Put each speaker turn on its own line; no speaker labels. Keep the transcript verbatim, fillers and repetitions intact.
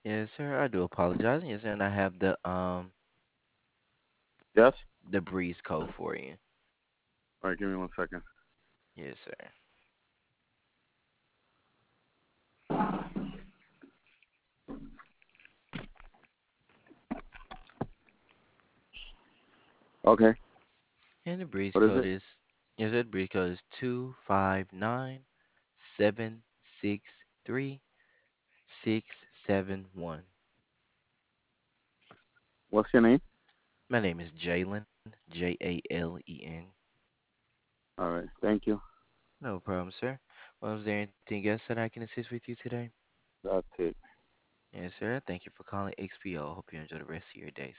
Yes, sir. I do apologize. Yes, sir. And I have the um
Yes?
the breeze code for you.
All right, give me one second.
Yes, sir.
Okay.
And the breeze
What is
code
it?
is yes, sir. The breeze code is two five nine seven six three six seven one.
What's your name?
My name is Jalen, J A L E N.
All right. Thank you.
No problem, sir. Well, is there anything else that I can assist with you today?
That's it.
Yes, sir. Thank you for calling X P O. Hope you enjoy the rest of your day,